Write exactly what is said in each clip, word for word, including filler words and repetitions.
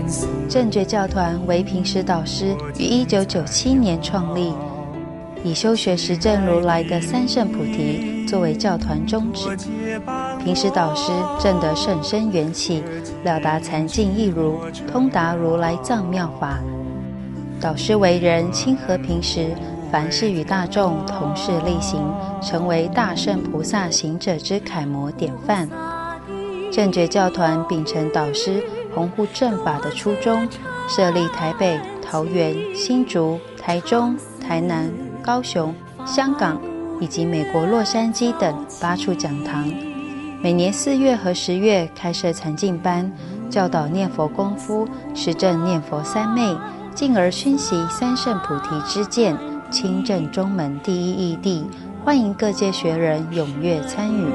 正觉教团为平时导师于一九九七年创立，以修学实证如来的三圣菩提作为教团宗旨。平时导师证得甚深缘起，了达禅境义如，通达如来藏妙法。导师为人亲和平时，凡事与大众同事力行，成为大圣菩萨行者之楷模典范。正觉教团秉承导师弘护正法的初衷，设立台北、桃园、新竹、台中、台南、高雄、香港以及美国洛杉矶等八处讲堂。每年四月和十月开设禅境班，教导念佛功夫，实证念佛三昧，进而熏习三圣菩提之见，亲证中门第一义谛。欢迎各界学人踊跃参与。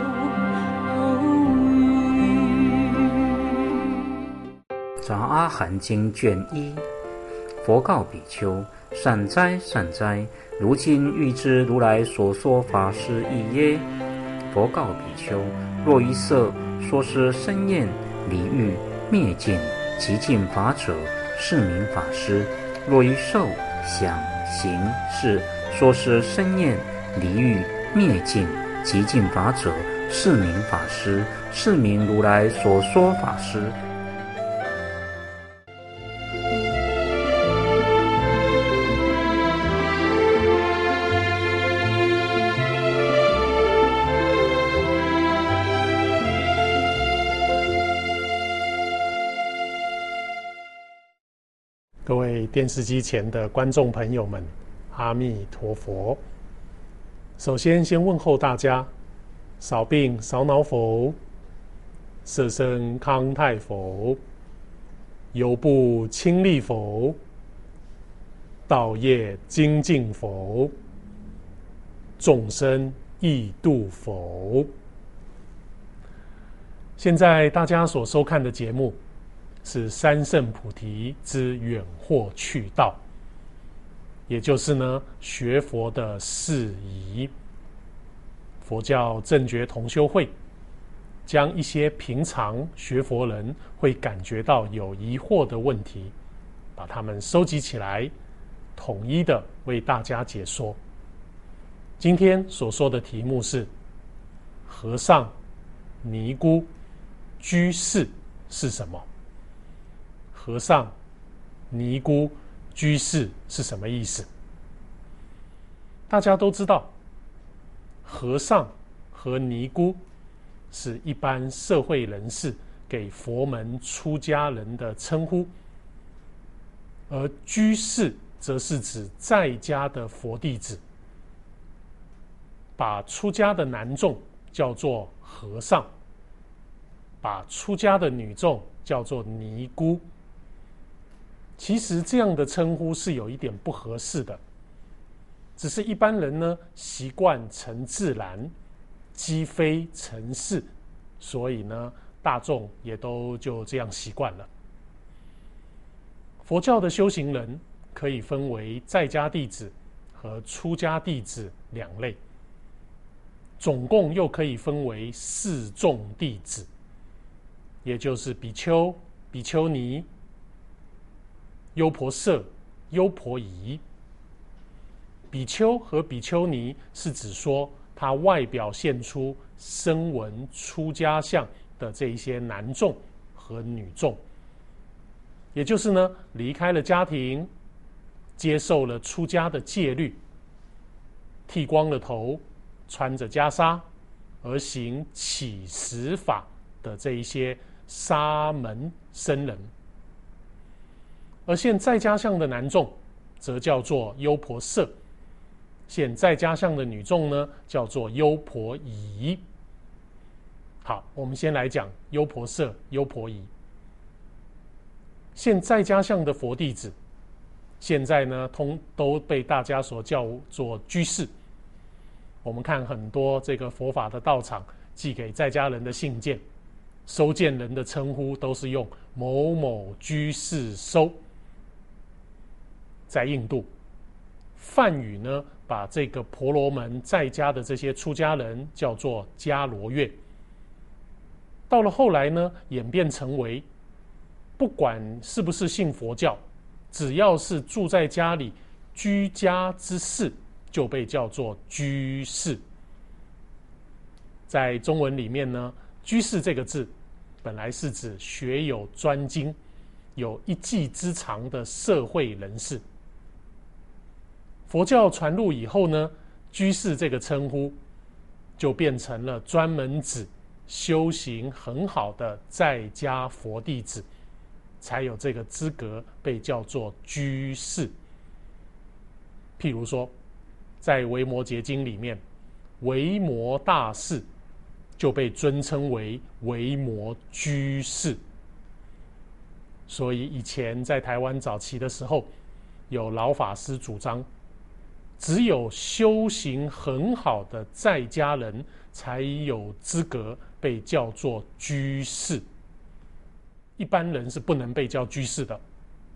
杂阿含经卷一，佛告比丘：善哉善哉，如今欲知如来所说法是义耶？佛告比丘：若于色说是生厌、离欲、灭尽、极尽法者，是名法师；若于受、想、行、识说是生厌、离欲、灭尽、极尽法者，是名法师，是名如来所说法师。 各位电视机前的观众朋友们，阿弥陀佛。首先先问候大家，少病少恼否？色身康泰否？犹不轻利否？道业精进否？众生易度否？现在大家所收看的节目是三圣菩提之远惑去道，也就是呢学佛的事宜。佛教正觉同修会将一些平常学佛人会感觉到有疑惑的问题，把它们收集起来，统一的为大家解说。今天所说的题目是和尚、尼姑、居士是什么？和尚、尼姑、居士是什么意思？大家都知道，和尚和尼姑是一般社会人士给佛门出家人的称呼，而居士则是指在家的佛弟子，把出家的男众叫做和尚，把出家的女众叫做尼姑。其实这样的称呼是有一点不合适的，只是一般人呢习惯成自然，积非成是，所以呢大众也都就这样习惯了。佛教的修行人可以分为在家弟子和出家弟子两类，总共又可以分为四众弟子，也就是比丘、比丘尼、优婆塞、优婆夷。比丘和比丘尼是指说他外表现出声闻出家相的这一些男众和女众，也就是呢离开了家庭，接受了出家的戒律，剃光了头，穿着袈裟，而行乞食法的这一些沙门僧人。而现在家相的男众则叫做优婆塞，现在家相的女众呢叫做优婆夷。好，我们先来讲优婆塞、优婆夷。现在家相的佛弟子，现在呢通都被大家所叫做居士。我们看很多这个佛法的道场寄给在家人的信件，收件人的称呼都是用某某居士收。在印度，梵语呢把这个婆罗门在家的这些出家人叫做迦罗越。到了后来呢，演变成为不管是不是信佛教，只要是住在家里居家之士，就被叫做居士。在中文里面呢，居士这个字本来是指学有专精、有一技之长的社会人士。佛教传入以后呢，居士这个称呼就变成了专门指修行很好的在家佛弟子，才有这个资格被叫做居士。譬如说，在《维摩诘经》里面，维摩大士就被尊称为维摩居士。所以以前在台湾早期的时候，有老法师主张，只有修行很好的在家人才有资格被叫做居士，一般人是不能被叫居士的。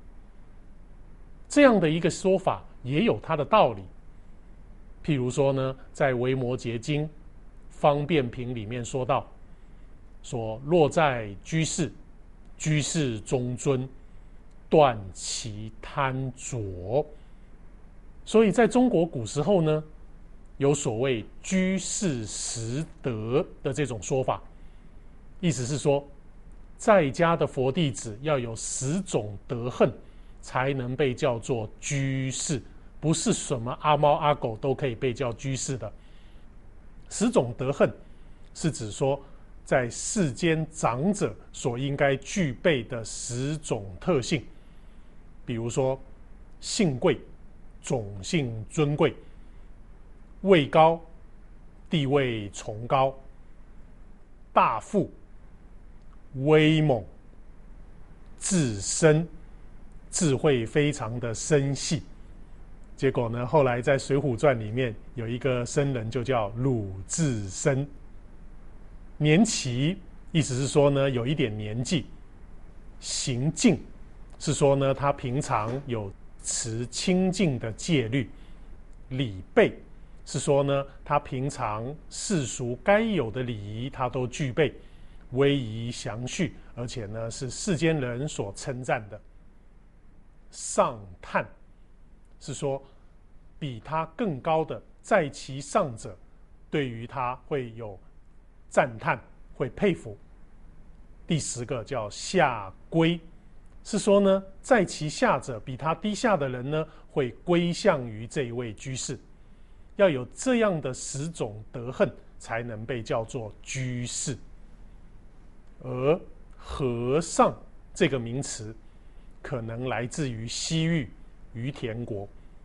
这样的一个说法也有它的道理。譬如说呢，在《维摩诘经》方便品里面说到，说若在居士，居士中尊，断其贪着。所以在中国古时候呢，有所谓居士十德的这种说法，意思是说，在家的佛弟子要有十种德行，才能被叫做居士，不是什么阿猫阿狗都可以被叫居士的。十种德行是指说，在世间长者所应该具备的十种特性，比如说姓贵、种姓尊贵、位高、地位崇高、大富、威猛、智深，智慧非常的深细。结果呢，后来在《水浒传》里面有一个僧人就叫鲁智深。年期意思是说呢，有一点年纪。行径是说呢，他平常有持清净的戒律。礼备是说呢，他平常世俗该有的礼仪他都具备，威仪详叙，而且呢是世间人所称赞的。上叹是说，比他更高的在其上者，对于他会有赞叹，会佩服。第十个叫下归，是说呢，在其下者，比他低下的人呢，会归向于这一位居士。要有这样的十种德行，才能被叫做居士。而和尚这个名词，可能来自于西域于田国。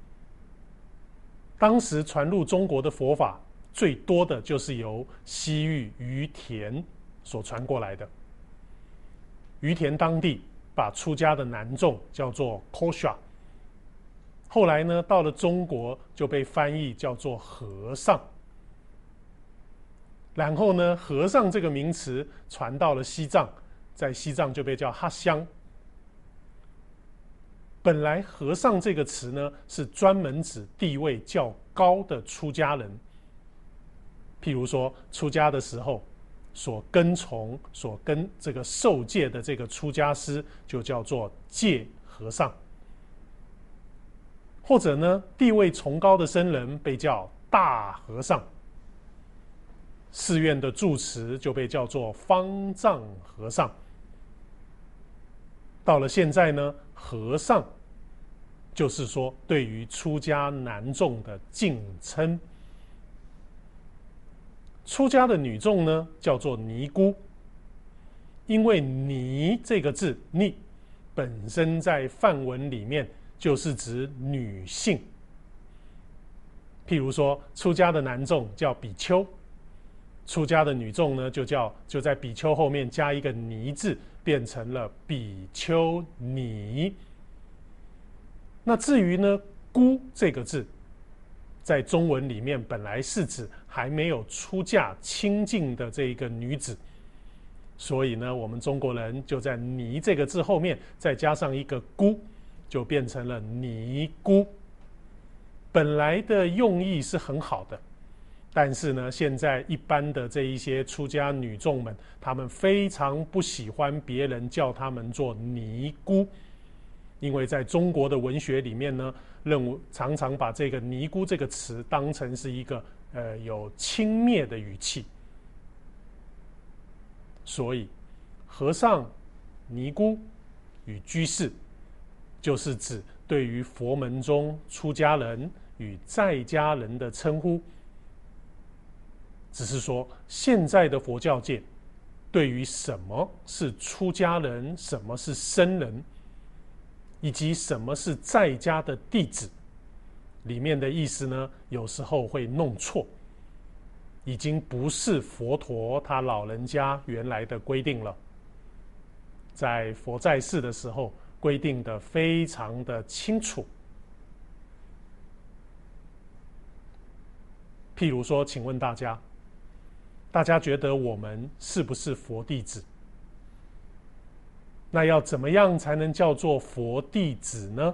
当时传入中国的佛法，最多的就是由西域于田所传过来的。于田当地把出家的男众叫做 Kosha， 后来呢，到了中国就被翻译叫做和尚。然后呢，和尚这个名词传到了西藏，在西藏就被叫哈香。本来和尚这个词呢，是专门指地位较高的出家人。譬如说，出家的时候所跟从、所跟这个受戒的这个出家师，就叫做戒和尚。或者呢，地位崇高的僧人被叫大和尚。寺院的住持就被叫做方丈和尚。到了现在呢，和尚就是说对于出家男众的敬称。出家的女众呢，叫做尼姑，因为尼这个字，尼本身在梵文里面就是指女性。譬如说，出家的男众叫比丘，出家的女众呢，就叫就在比丘后面加一个尼字，变成了比丘尼。那至于呢，姑这个字，在中文里面本来是指还没有出嫁清净的这一个女子，所以呢，我们中国人就在尼这个字后面再加上一个姑，就变成了尼姑。本来的用意是很好的， 但是呢，现在一般的这一些出家女众们，她们非常不喜欢别人叫她们做尼姑，因为在中国的文学里面呢，认为常常把这个尼姑这个词当成是一个呃有轻蔑的语气。所以和尚、尼姑与居士，就是指对于佛门中出家人与在家人的称呼。只是说现在的佛教界对于什么是出家人，什么是僧人，以及什么是在家的弟子，里面的意思呢，有时候会弄错，已经不是佛陀他老人家原来的规定了。在佛在世的时候规定的非常的清楚。譬如说，请问大家大家觉得我们是不是佛弟子？那要怎么样才能叫做佛弟子呢？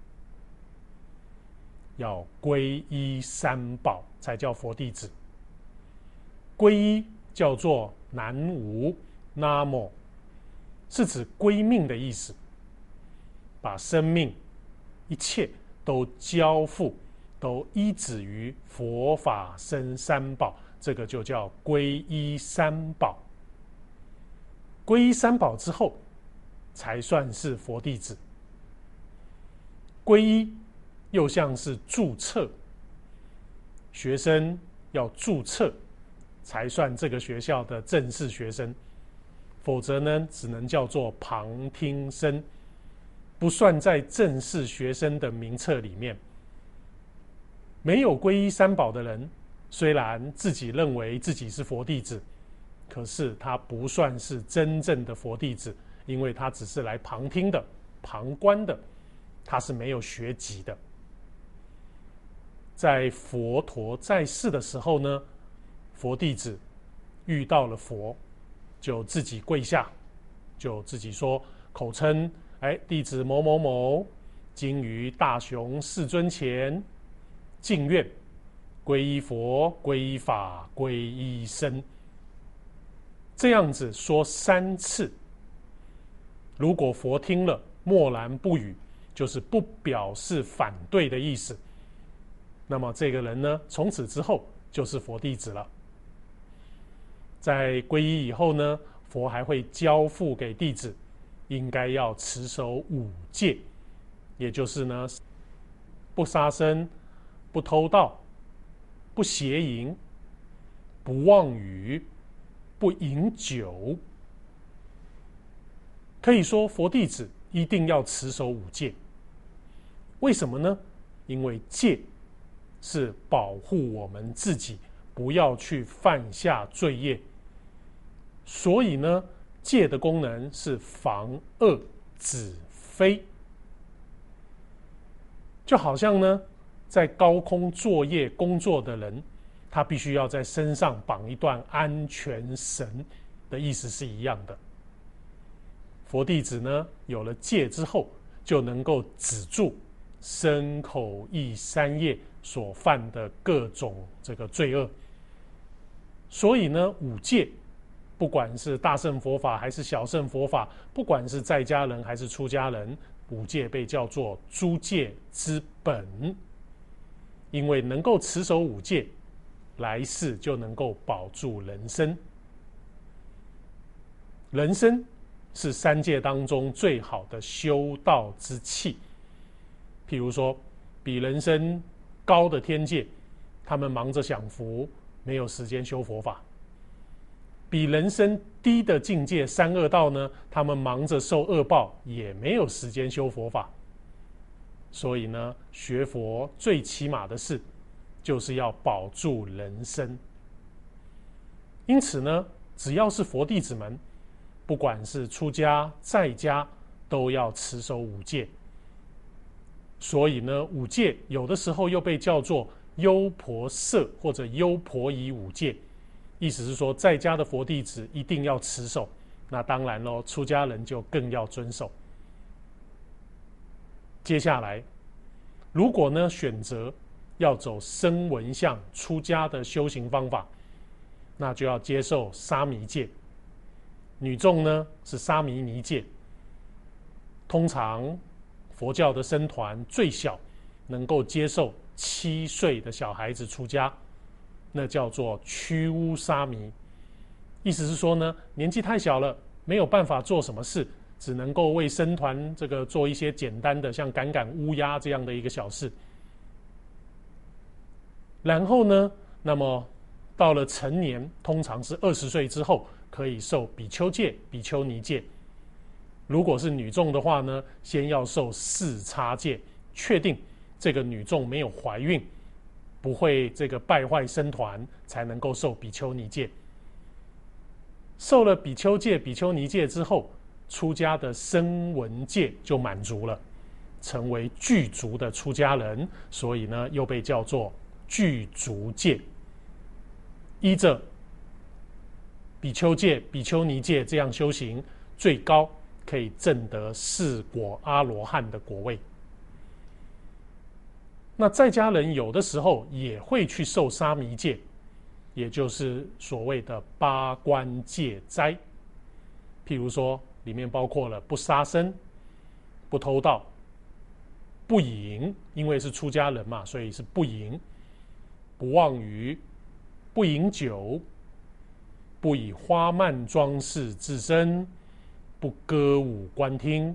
要皈依三宝才叫佛弟子。皈依叫做南无那么，是指归命的意思，把生命一切都交付，都依止于佛法僧三宝，这个就叫皈依三宝。皈依三宝之后，才算是佛弟子。皈依又像是注册，学生要注册才算这个学校的正式学生，否则呢，只能叫做旁听生，不算在正式学生的名册里面。没有皈依三宝的人，虽然自己认为自己是佛弟子，可是他不算是真正的佛弟子，因为他只是来旁听的、旁观的，他是没有学籍的。在佛陀在世的时候呢，佛弟子遇到了佛，就自己跪下，就自己说，口称：“哎，弟子某某某，今于大雄世尊前敬愿皈依佛、皈依法、皈依僧。”这样子说三次，如果佛听了默然不语，就是不表示反对的意思，那么这个人呢，从此之后就是佛弟子了。在皈依以后呢，佛还会交付给弟子，应该要持守五戒，也就是呢，不杀生、不偷盗、不邪淫、不妄语、不饮酒。可以说佛弟子一定要持守五戒。为什么呢？因为戒是保护我们自己不要去犯下罪业，所以呢，戒的功能是防恶止非。就好像呢，在高空作业工作的人，他必须要在身上绑一段安全绳的意思是一样的。佛弟子呢，有了戒之后，就能够止住身口意三业所犯的各种这个罪恶。所以呢，五戒不管是大乘佛法还是小乘佛法，不管是在家人还是出家人，五戒被叫做诸戒之本。因为能够持守五戒，来世就能够保住人身。人身是三界当中最好的修道之器。譬如说，比人身高的天界，他们忙着享福，没有时间修佛法；比人身低的境界三恶道呢，他们忙着受恶报，也没有时间修佛法。所以呢，学佛最起码的事，就是要保住人身。因此呢，只要是佛弟子们，不管是出家在家，都要持守五戒。所以呢，五戒有的时候又被叫做优婆塞或者优婆夷五戒，意思是说，在家的佛弟子一定要持守，那当然咯，出家人就更要遵守。接下来，如果呢选择要走声闻相出家的修行方法，那就要接受沙弥戒。女众呢是沙弥尼戒。通常佛教的僧团最小能够接受七岁的小孩子出家，那叫做屈巫沙弥。意思是说呢，年纪太小了，没有办法做什么事，只能够为僧团这个做一些简单的像赶赶乌鸦这样的一个小事。然后呢，那么到了成年，通常是二十岁之后，可以受比丘戒、比丘尼戒。如果是女众的话呢，先要受四叉戒，确定这个女众没有怀孕，不会这个败坏僧团，才能够受比丘尼戒。受了比丘戒、比丘尼戒之后，出家的声闻戒就满足了，成为具足的出家人，所以呢，又被叫做具足戒。依着比丘戒、比丘尼戒这样修行，最高可以证得四果阿罗汉的果位。那在家人有的时候也会去受沙弥戒，也就是所谓的八关戒斋。譬如说，里面包括了不杀生、不偷盗、不淫，因为是出家人嘛，所以是不淫；不妄语、不饮酒、不以花蔓装饰自身、不歌舞观听、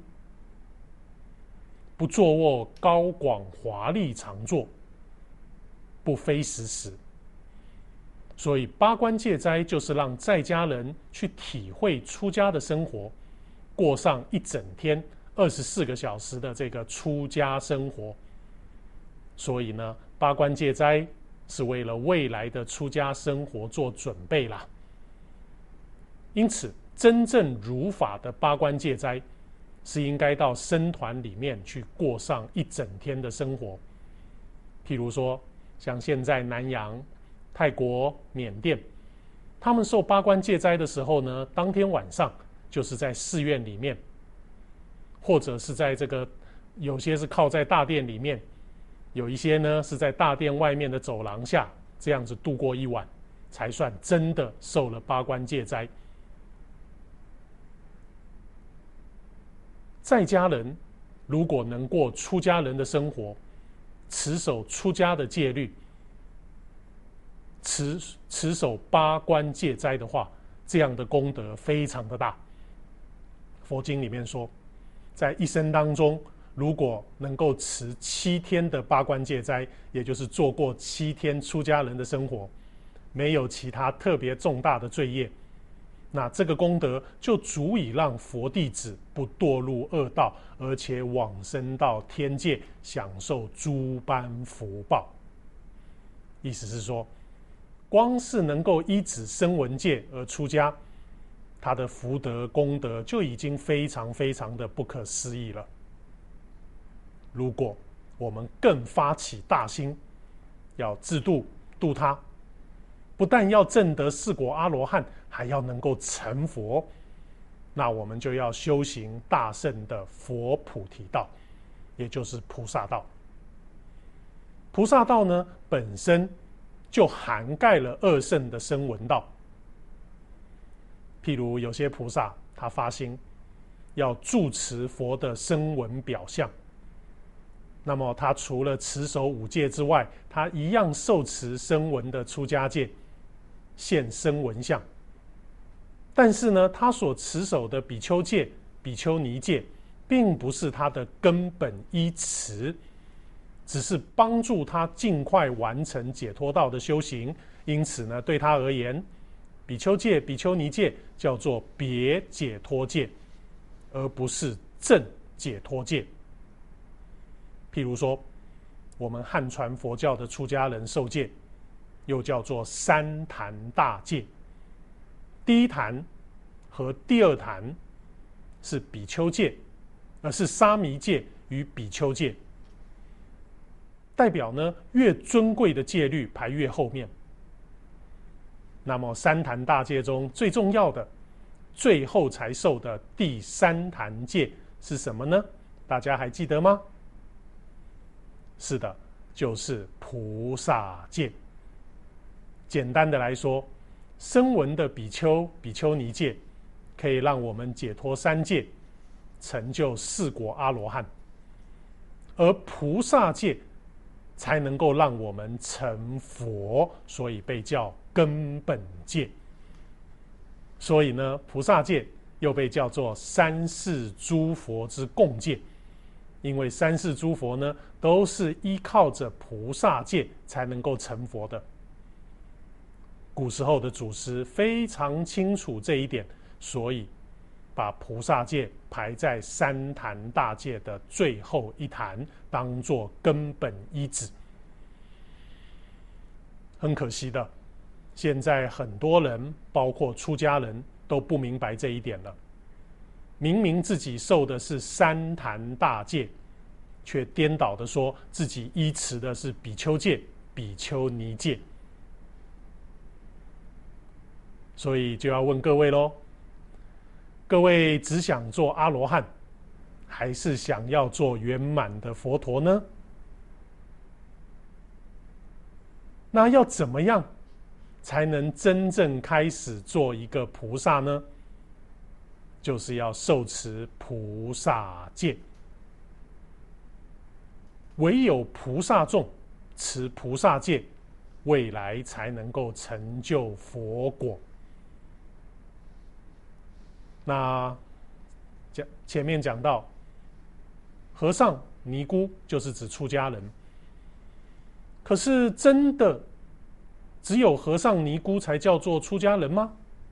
不坐卧高广华丽长坐、不非时时。所以八关戒斋就是让在家人去体会出家的生活，过上一整天二十四个小时的这个出家生活。所以呢，八关戒斋是为了未来的出家生活做准备啦。因此，真正如法的八关戒斋是应该到僧团里面去过上一整天的生活。譬如说，像现在南洋、泰国、缅甸，他们受八关戒斋的时候呢，当天晚上就是在寺院里面，或者是在这个有些是靠在大殿里面，有一些呢是在大殿外面的走廊下，这样子度过一晚，才算真的受了八关戒斋。在家人如果能过出家人的生活，持守出家的戒律，持持守八关戒斋的话，这样的功德非常的大。佛经里面说，在一生当中，如果能够持七天的八关戒斋，也就是做过七天出家人的生活，没有其他特别重大的罪业，那这个功德就足以让佛弟子不堕入恶道，而且往生到天界，享受诸般福报。意思是说，光是能够依止声闻戒而出家，他的福德功德就已经非常非常的不可思议了。如果我们更发起大心，要自度度他，不但要证得四果阿罗汉，还要能够成佛，那我们就要修行大乘的佛菩提道，也就是菩萨道。菩萨道呢，本身就涵盖了二乘的声闻道。譬如有些菩萨，他发心要住持佛的声闻表象，那么他除了持守五戒之外，他一样受持声闻的出家戒，现声闻相。但是呢，他所持守的比丘戒、比丘尼戒，并不是他的根本依持，只是帮助他尽快完成解脱道的修行。因此呢，对他而言，比丘戒、比丘尼戒叫做别解脱戒，而不是正解脱戒。譬如说，我们汉传佛教的出家人受戒，又叫做三坛大戒。第一坛和第二坛是比丘戒，而是沙弥戒与比丘戒，代表呢越尊贵的戒律排越后面。那么三坛大戒中最重要的，最后才受的第三坛戒是什么呢？大家还记得吗？是的， 就是菩萨戒。简单的来说，声闻的比丘、比丘尼戒可以让我们解脱三界，成就四果阿罗汉，而菩萨戒才能够让我们成佛，所以被叫根本戒。所以呢，菩萨戒又被叫做三世诸佛之共戒，因为三世诸佛呢，都是依靠着菩萨戒才能够成佛的。古时候的祖师非常清楚这一点，所以把菩萨戒排在三坛大戒的最后一坛，当作根本依止。很可惜的，现在很多人，包括出家人，都不明白这一点了。明明自己受的是三坛大戒，却颠倒的说自己依持的是比丘戒、比丘尼戒。所以就要问各位咯，各位只想做阿罗汉，还是想要做圆满的佛陀呢？那要怎么样才能真正开始做一个菩萨呢？就是要受持菩萨戒。唯有菩萨众持菩萨戒，未来才能够成就佛果。那讲前面讲到，和尚、尼姑就是指出家人。可是真的只有和尚、尼姑才叫做出家人吗？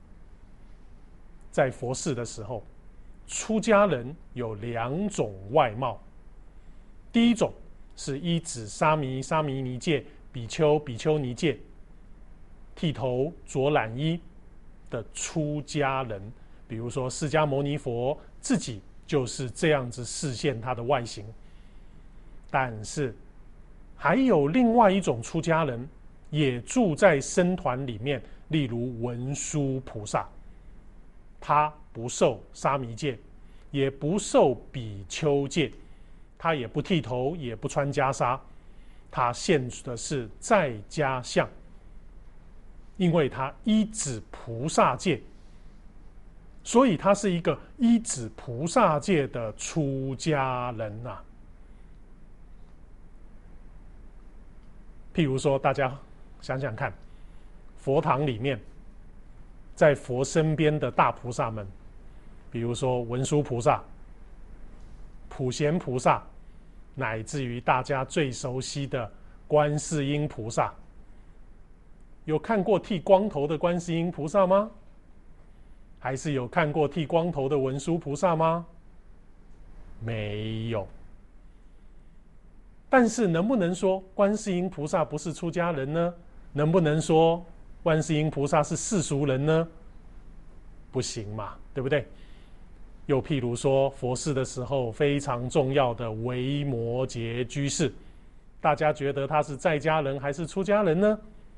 在佛事的时候，出家人有两种外貌。第一种是依止沙弥、沙弥尼戒、比丘、比丘尼戒，剃头、着染衣的出家人。比如说释迦牟尼佛自己就是这样子示现他的外形。但是还有另外一种出家人，也住在僧团里面，例如文殊菩萨，他不受沙弥戒，也不受比丘戒，他也不剃头，也不穿袈裟，他现的是在家相，因为他依止菩萨戒，所以他是一个依止菩萨戒的出家人啊。譬如说，大家想想看，佛堂里面，在佛身边的大菩萨们，比如说文殊菩萨、普贤菩萨，乃至于大家最熟悉的观世音菩萨，有看过剃光头的观世音菩萨吗？还是有看过剃光头的文殊菩萨吗？没有。但是能不能说观世音菩萨不是出家人呢？能不能说观世音菩萨是世俗人呢？不行嘛，对不对？又譬如说佛事的时候非常重要的维摩诘居士，大家觉得他是在家人还是出家人呢？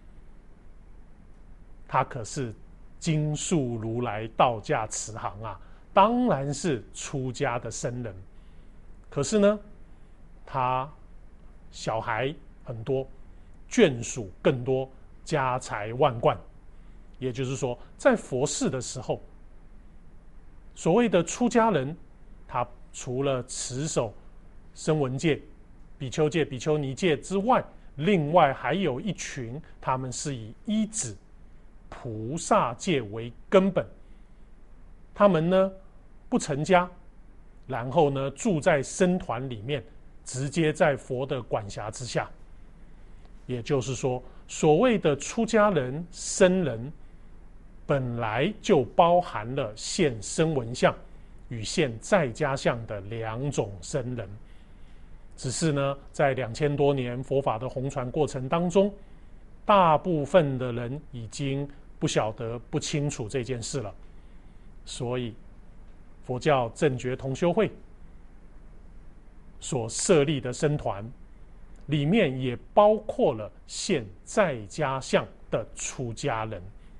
他可是经述如来道驾慈航啊，当然是出家的僧人。可是呢，他小孩很多，眷属更多，家财万贯。也就是说，在佛事的时候，所谓的出家人，他除了持守声闻戒、比丘戒、比丘尼戒之外，另外还有一群，他们是以依止菩萨戒为根本。他们呢不成家，然后呢住在僧团里面，直接在佛的管辖之下。也就是说，所谓的出家人、僧人，本来就包含了现声闻相与现在家相的两种僧人。只是呢，在两千多年佛法的弘传过程当中，大部分的人已经不晓得、不清楚这件事了。所以，佛教正觉同修会所设立的僧团，里面也包括了现在家相的出家人。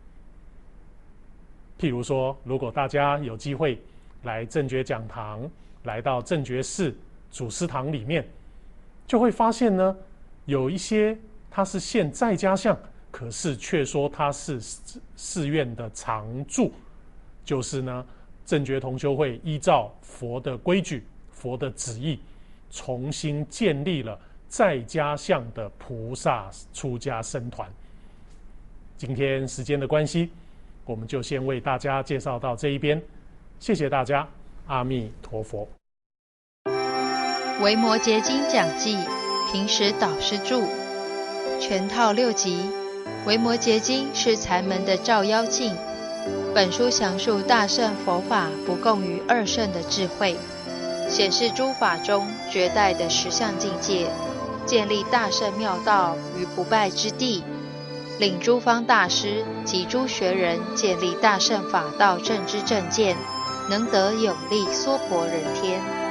譬如说，如果大家有机会来正觉讲堂，来到正觉寺祖师堂里面，就会发现呢， 有一些他是现在家相，可是却说他是寺院的常住，就是呢正觉同修会依照佛的规矩、佛的旨意，重新建立了在家相的菩萨出家僧团。今天时间的关系，我们就先为大家介绍到这一边，谢谢大家，阿弥陀佛。 维摩诘经讲记，平时导师著，全套六集。维摩诘经是禅门的照妖镜，本书详述大乘佛法不共于二乘的智慧，显示诸法中绝代的实相境界，建立大乘妙道于不败之地，领诸方大师及诸学人建立大乘法道正知正见，能得有力娑婆人天。